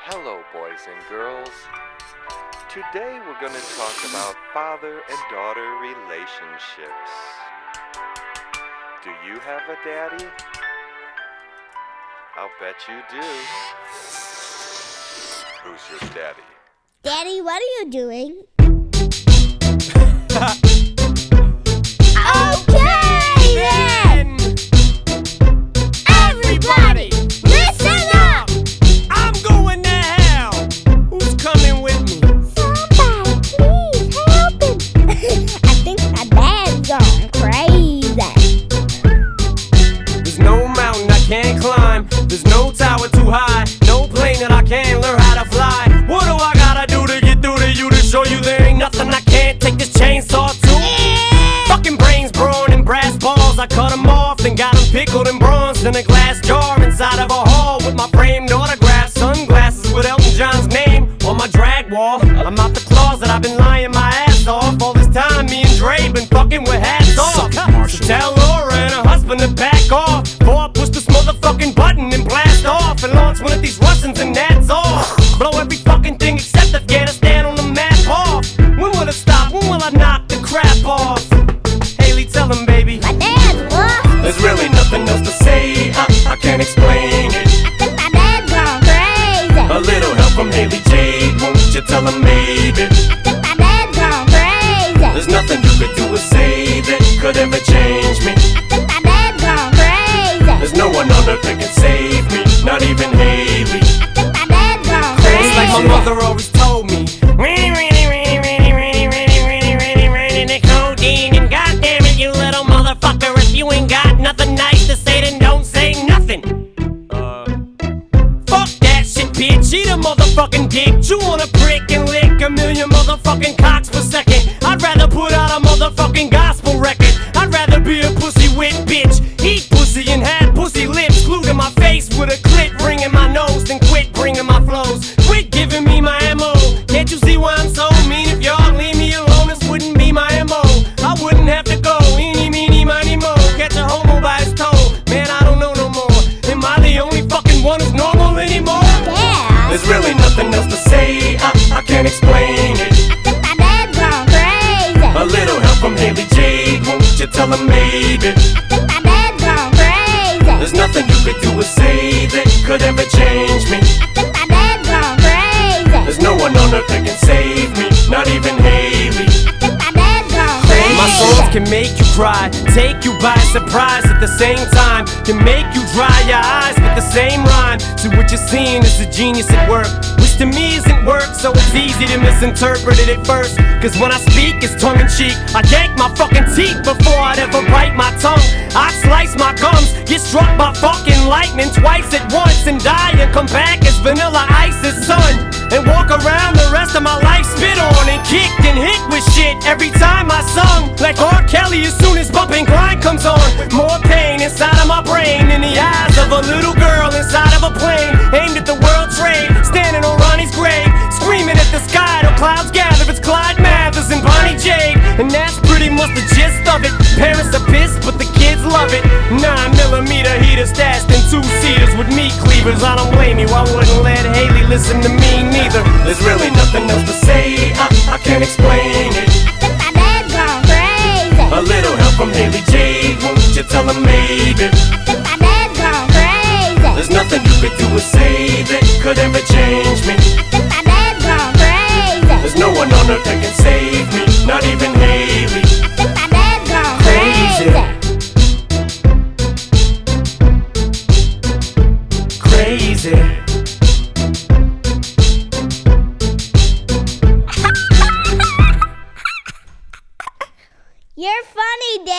Hello, boys and girls. Today we're going to talk about father and daughter relationships. Do you have a daddy? I'll bet you do. Who's your daddy? Daddy, what are you doing? Okay then! Everybody, listen up! I'm going to hell! Who's coming with me? Somebody, please help him! I think my dad's gone crazy. There's no mountain I can't climb. There's no tower too high. No plane that I can't learn how to fly. What do I gotta do to get through to you to show you there ain't nothing I can't take this chainsaw to? Fucking brains, brawn, and brass balls. I cut them off, then got them pickled and bronzed in a glass jar inside of a hall with my framed autograph, sunglasses with Elton John's name on my drag wall. I'm out the closet, I've been lying my ass off. All this time, me and Dre been fucking with hats off. So tell Laura and her husband to back off, before I push this motherfucking button and blast off and launch one of these Russians and that's all. Blow every fucking thing except Afghanistan on the map off. When will it stop? When will I knock the crap off? Haley, tell him, baby. My dad's lost. There's really nothing else to say. I can't explain it. I think my dad's gone crazy. A little help from Haley Jade, won't you tell him maybe? I think my dad's gone crazy. There's nothing you could do or say that could ever change me. I think my dad's gone crazy. There's no one on earth that can save me, not even Haley. I think my dad's gone crazy. It's like my mother always told me, the codeine, and goddamn it, you little motherfucker, if you ain't got nothing nice to say, then don't say nothing. Fuck that shit, bitch, eat a motherfucking dick, chew on a prick and lick a million motherfucking cocks per second. I'd rather put out a motherfucking gospel record. I'd rather be a pussy wit bitch, eat pussy and have pussy lips glued to my face with a clit ring in my nose, then quit bringing my flows. Quit giving me my ammo. Can't you see why I'm so mean? If y'all leave me alone, this wouldn't be my MO. I wouldn't have to go, eeny, meeny, miny, mo. Catch a homo by his toe, man, I don't know no more. Am I the only fucking one who's normal anymore? Yeah. There's really nothing else to say, I can't explain it. I think my dad's gone crazy. A little help from Haley Jade, won't you tell him maybe? I think my dad's gone crazy. There's nothing you could do or say that could ever change me. I think my dad's gone crazy. There's no one on earth that can save me, not even Haley. I think my dad's gone crazy. My songs can make you cry, take you by surprise at the same time, can make you dry your eyes with the same rhyme. So what you're seeing is a genius at work, which to me isn't work, so it's easy to misinterpret it at first. Cause when I speak, it's tongue-in-cheek. I yank my fucking teeth before I'd ever bite my tongue. I'd slice my gums, get struck by fucking lightning twice at once, and die and come back as Vanilla Ice's son, and walk around the rest of my life spit on and kicked and hit with shit every time I sung. Like R. Kelly as soon as bumping grind comes on. More pain inside of my brain than the eyes of a little girl inside of a plane aimed at the World Trade, standing on Ronnie's grave, screaming at the sky till clouds gather. It's Clyde Mathers and Bonnie Jade, and that's pretty much the gist of it. Parents are pissed, but the kids love it. 9mm heater stashed in 2-seaters with meat cleavers. I don't blame you, I wouldn't let Haley listen to me neither. There's really nothing else to say, I can't explain it. I think my dad's gone crazy. A little help from Haley Jade, won't you tell him maybe? I think my dad's gone crazy. There's nothing you could do or say that could ever